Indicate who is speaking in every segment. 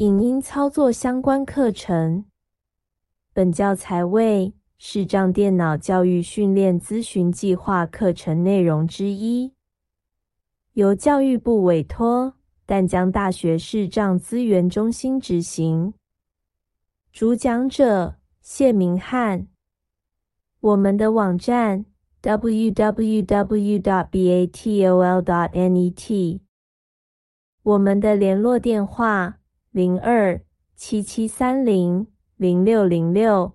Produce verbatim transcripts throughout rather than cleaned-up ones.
Speaker 1: 影音操作相关课程。本教材为视障电脑教育训练咨询计划课程内容之一，由教育部委托淡江大学视障资源中心执行。主讲者谢明翰。我们的网站 double-u double-u double-u dot batol dot net， 我们的联络电话零二七七三零零六零六。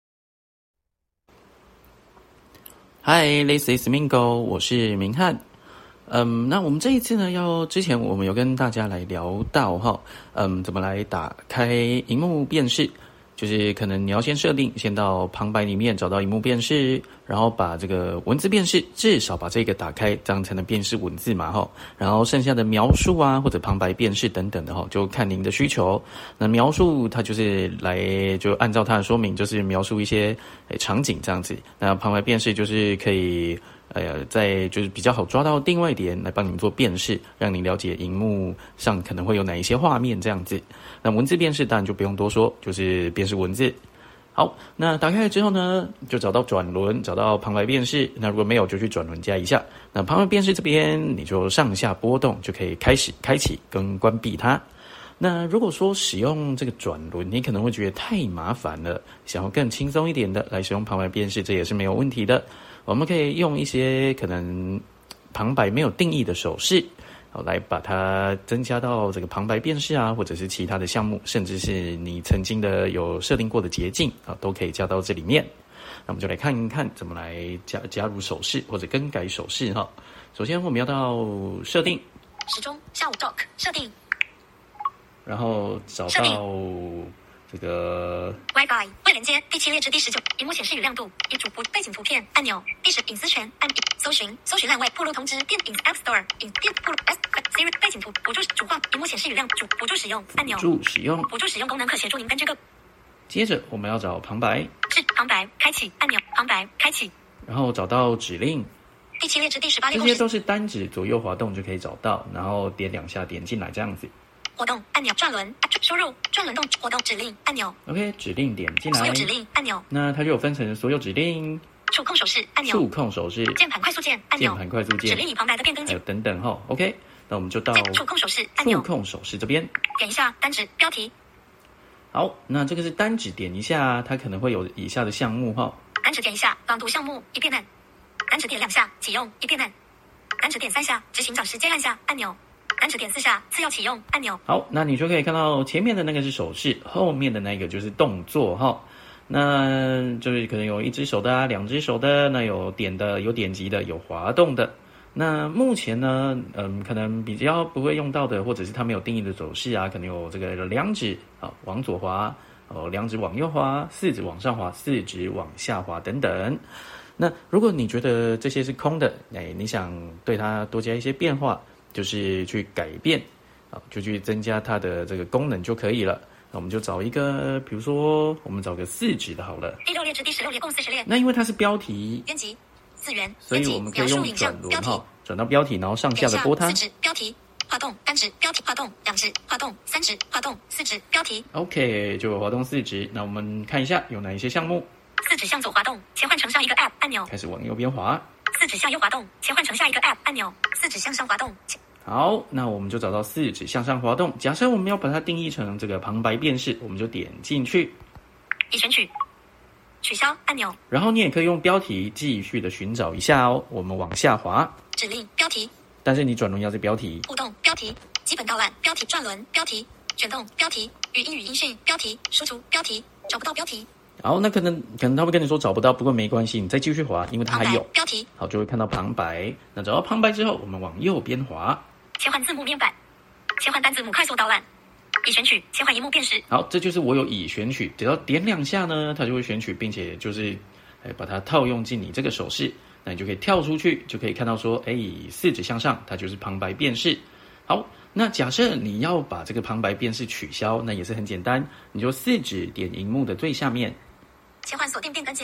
Speaker 2: Hi, this is Mingo， 我是明翰。嗯，那我们这一次呢，要之前我们有跟大家来聊到哈，嗯，怎么来打开萤幕辨识。就是可能你要先设定，先到旁白里面找到萤幕辨识，然后把这个文字辨识至少把这个打开，这样才能辨识文字嘛齁。然后剩下的描述啊或者旁白辨识等等的齁，就看您的需求。那描述它就是来就按照它的说明，就是描述一些诶场景这样子。那旁白辨识就是可以呃在就是比较好抓到定位点来帮你们做辨识，让您了解萤幕上可能会有哪一些画面这样子。那文字辨识当然就不用多说，就是辨识文字。好，那打开了之后呢，就找到转轮，找到旁白辨识。那如果没有，就去转轮加一下。那旁白辨识这边，你就上下波动，就可以开始开启跟关闭它。那如果说使用这个转轮，你可能会觉得太麻烦了，想要更轻松一点的来使用旁白辨识，这也是没有问题的。我们可以用一些可能旁白没有定义的手势，好，来把它增加到这个旁白辨识啊，或者是其他的项目，甚至是你曾经的有设定过的捷径啊，都可以加到这里面。那我们就来看一看怎么来加加入手势或者更改手势哈。首先我们要到设定，
Speaker 3: 时钟下午 dock 设定，
Speaker 2: 然后找到这个
Speaker 3: WiFi 未连接第七列至第十九，萤幕显示与亮度，已主播背景图片按钮，第十隐私权按搜寻搜寻栏位铺路通知电影 App Store 影电铺路 S Siri 背景图辅助主画萤幕显示与亮主辅助使用按钮，
Speaker 2: 辅助使用
Speaker 3: 辅助使用功能可协助您根据各。
Speaker 2: 接着我们要找旁白，
Speaker 3: 是旁白开启按钮，旁白开启，
Speaker 2: 然后找到指令，
Speaker 3: 第七列至第十八列，
Speaker 2: 这些都是单指左右滑动就可以找到，然后点两下点进来这样子。
Speaker 3: 活动按钮转轮输入转轮动活动指令按钮
Speaker 2: OK 指令点进来，
Speaker 3: 所有指令按钮，
Speaker 2: 那它就有分成所有指令、
Speaker 3: 触控手势按钮、
Speaker 2: 触控手势、
Speaker 3: 键盘快速键按钮、
Speaker 2: 键盘快速键、
Speaker 3: 指令与旁白的变更
Speaker 2: 还有等等齁 OK 那我们就到
Speaker 3: 触控手势按钮，
Speaker 2: 触控手势这边
Speaker 3: 点一下单指标题。
Speaker 2: 好，那这个是单指点一下，它可能会有以下的项目齁。
Speaker 3: 单指点一下朗读项目一遍按，单指点两下启用一遍按，单指点三下执行长时间按下按钮，单指点四下次要启用按钮。
Speaker 2: 好，那你就可以看到前面的那个是手势，后面的那个就是动作齁。那就是可能有一只手的啊，两只手的，那有点的，有点击的，有滑动的。那目前呢，嗯，可能比较不会用到的，或者是它没有定义的手势啊，可能有这个两指啊往左滑，哦，两指往右滑，四指往上滑，四指往下滑等等。那如果你觉得这些是空的，哎，你想对它多加一些变化，就是去改变啊，就去增加它的这个功能就可以了。那我们就找一个，比如说我们找个四指的好了。
Speaker 3: 第六列至第十六列共四十列。
Speaker 2: 那因为它是标题，
Speaker 3: 编辑字元，
Speaker 2: 所以我们可以用转轮哈，转到标题，然后上下的拨它。
Speaker 3: 四指标题滑动，单指标题滑动，两指滑动，三指滑动，四指标题。
Speaker 2: OK， 就有滑动四指。那我们看一下有哪一些项目。
Speaker 3: 四指向左滑动，切换成下一个 App 按钮。
Speaker 2: 开始往右边滑。
Speaker 3: 四指向右滑动，切换成下一个 App 按钮。四指向上滑动。
Speaker 2: 好，那我们就找到四指向上滑动。假设我们要把它定义成这个旁白辨识，我们就点进去，
Speaker 3: 已选取，取消按钮。
Speaker 2: 然后你也可以用标题继续的寻找一下哦。我们往下滑，
Speaker 3: 指令标题，
Speaker 2: 但是你转轮要是标题。
Speaker 3: 互动标题，基本导览标题，转轮标题，卷动标题，语音与音讯标题，输出标题，找不到标题。
Speaker 2: 好，那可能可能他会跟你说找不到，不过没关系，你再继续滑，因为它还有
Speaker 3: 标题。
Speaker 2: 好，就会看到旁白。那找到旁白之后，我们往右边滑，
Speaker 3: 切换字幕面板，切换单字母快速导览，已选取，切换萤幕辨识。
Speaker 2: 好，这就是我有已选取，只要点两下呢，它就会选取，并且就是哎把它套用进你这个手势，那你就可以跳出去，就可以看到说，哎，四指向上，它就是旁白辨识。好，那假设你要把这个旁白辨识取消，那也是很简单，你就四指点萤幕的最下面，
Speaker 3: 切换锁定变更键，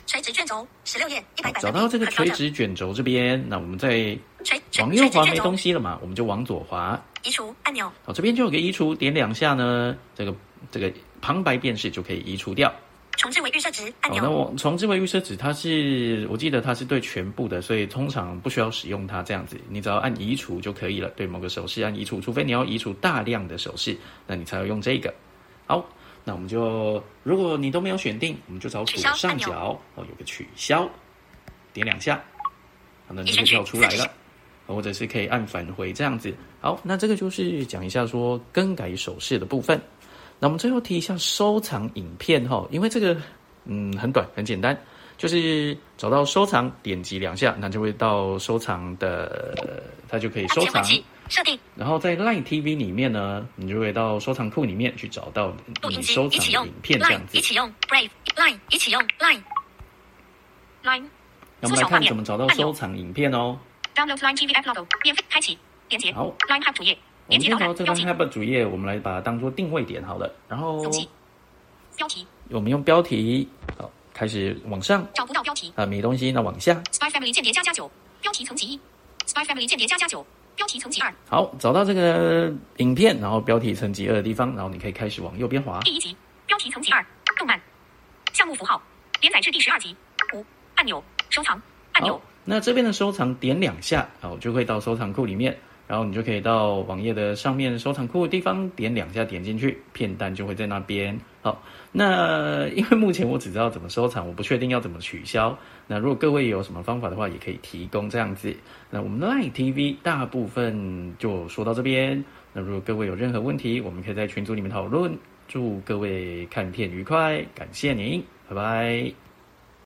Speaker 3: 垂直卷轴十六页一百百分比。
Speaker 2: 找到这个垂直卷轴这边，那我们再往右滑没东西了嘛，我们就往左滑。
Speaker 3: 移除按钮。
Speaker 2: 好，这边就有个移除，点两下呢，这个这个旁白辨识就可以移除掉。
Speaker 3: 重置为预设值按钮。
Speaker 2: 好，那我重置为预设值，它是我记得它是对全部的，所以通常不需要使用它这样子，你只要按移除就可以了。对某个手势按移除，除非你要移除大量的手势，那你才要用这个。好，那我们就如果你都没有选定，我们就找左上角哦有个取消，点两下，好，那就可以跳出来了。或者是可以按返回这样子。好，那这个就是讲一下说更改手势的部分。那我们最后提一下收藏影片哈，因为这个嗯很短很简单，就是找到收藏，点击两下，那就会到收藏的，它就可以收藏。
Speaker 3: 设定。然
Speaker 2: 后在 Line T V 里面呢，你就会到收藏库里面去找到你收藏的影片这样子。
Speaker 3: 一起用 Brave Line 一起用 Line Line。
Speaker 2: 那我们来看怎么找到收藏影片哦。
Speaker 3: Download Line T V App Logo， 免费开启，连接。
Speaker 2: 好
Speaker 3: ，Line Hub 主页，
Speaker 2: 连接导览。这个 Line Hub 主页，我们来把它当做定位点好了。然后
Speaker 3: 标题，
Speaker 2: 我们用标题，好，开始往上。
Speaker 3: 找不到标题
Speaker 2: 啊，没东西，那往下。
Speaker 3: Spy Family 间谍加加九，标题层级一。Spy Family 间谍加加九，标题层级二。
Speaker 2: 好，找到这个影片，然后标题层级二的地方，然后你可以开始往右边滑。
Speaker 3: 第一集，标题层级二，动漫，项目符号，连载至第十二集。五按钮，收藏按钮。
Speaker 2: 那这边的收藏点两下，好，就会到收藏库里面，然后你就可以到网页的上面收藏库的地方点两下，点进去，片单就会在那边。好，那因为目前我只知道怎么收藏，我不确定要怎么取消。那如果各位有什么方法的话，也可以提供这样子。那我们的 Line T V 大部分就说到这边。那如果各位有任何问题，我们可以在群组里面讨论。祝各位看片愉快，感谢您，拜拜。